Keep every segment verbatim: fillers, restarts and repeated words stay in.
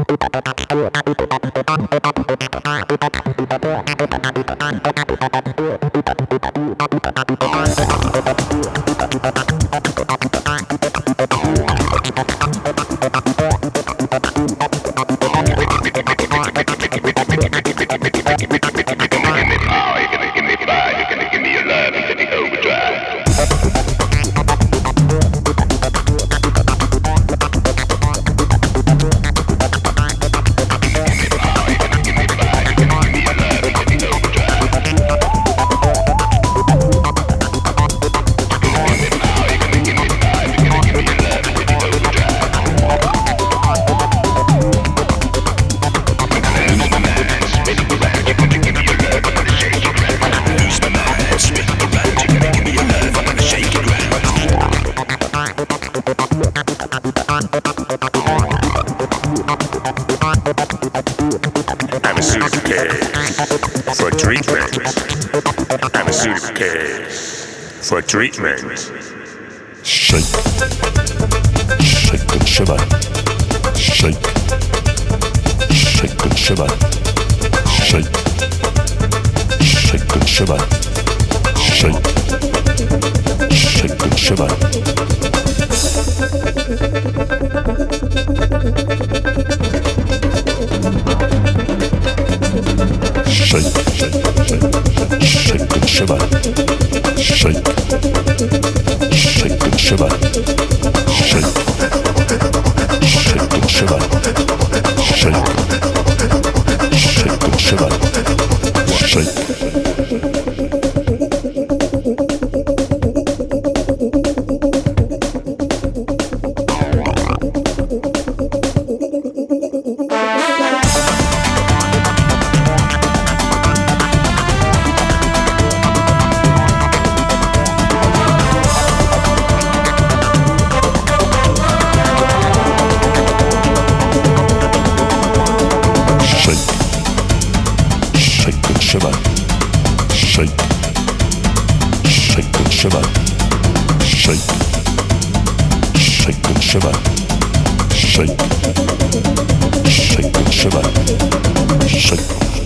For treatment. Shake, shake and shiver. Shake, shake and shiver. Shake, shake and shiver. Shake, shake and shiver. Shake, shake and shiver. Shake, shake and shiver. Shake, shake and shiver. Shake, shake and shiver. Shake. Shiver, shake, shake and shiver, shake, shake and shiver, shake, shake and shiver, shake.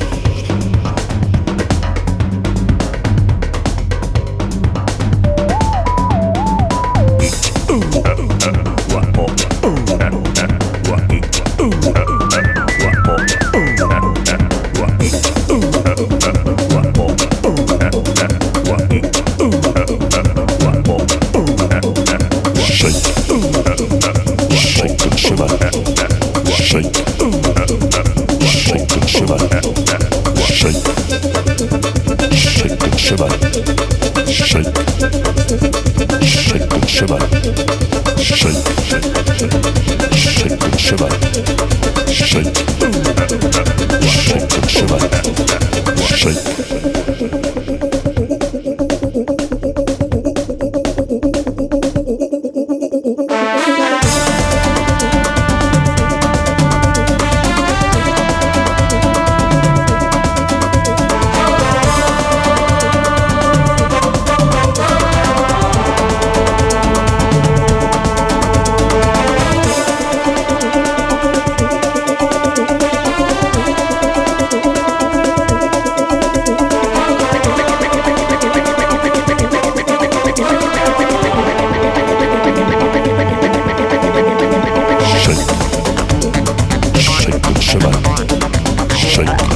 Shake, shake and shiver, shake, shake and shiver, shake, shake and shiver, shake, shake and shiver, shake, shake and shiver, shake. Shake, shake and shiver, shake.